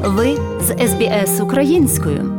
Ви з СБС українською.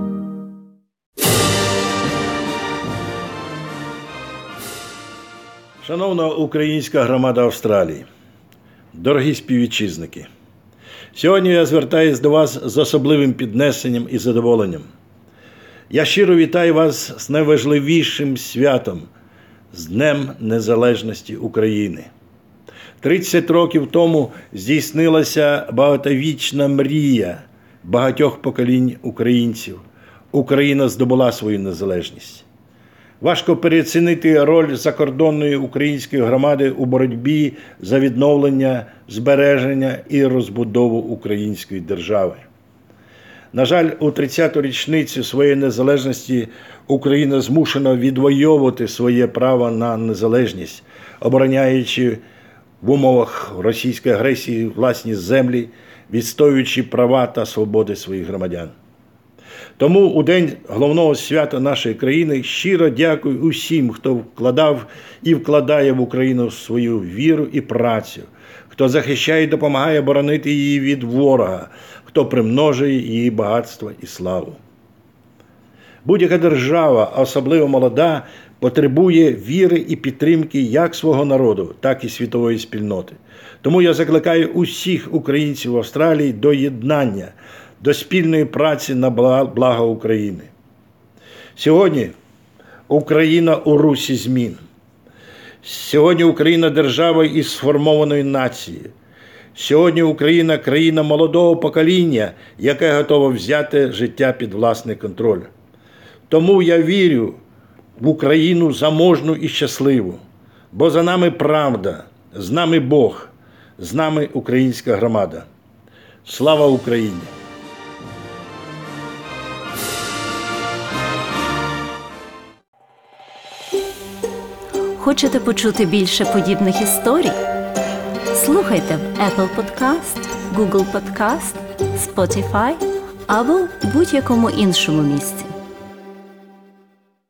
Шановна українська громада Австралії, дорогі співвітчизники, сьогодні я звертаюсь до вас з особливим піднесенням і задоволенням. Я щиро вітаю вас з найважливішим святом – з Днем Незалежності України. 30 років тому здійснилася багатовічна мрія багатьох поколінь українців. Україна здобула свою незалежність. Важко переоцінити роль закордонної української громади у боротьбі за відновлення, збереження і розбудову української держави. На жаль, у 30-ту річницю своєї незалежності Україна змушена відвоювати своє право на незалежність, обороняючи в умовах російської агресії власні землі, відстоюючи права та свободи своїх громадян. Тому у день головного свята нашої країни щиро дякую усім, хто вкладав і вкладає в Україну свою віру і працю, хто захищає і допомагає боронити її від ворога, хто примножує її багатство і славу. Будь-яка держава, особливо молода, потребує віри і підтримки як свого народу, так і світової спільноти. Тому я закликаю усіх українців в Австралії до єднання, до спільної праці на благо України. Сьогодні Україна у русі змін. Сьогодні Україна – держава із сформованої нації. Сьогодні Україна – країна молодого покоління, яке готове взяти життя під власний контроль. Тому я вірю в Україну заможну і щасливу, бо за нами правда, з нами Бог, з нами українська громада. Слава Україні! Хочете почути більше подібних історій? Слухайте в Apple Podcast, Google Podcast, Spotify або будь-якому іншому місці.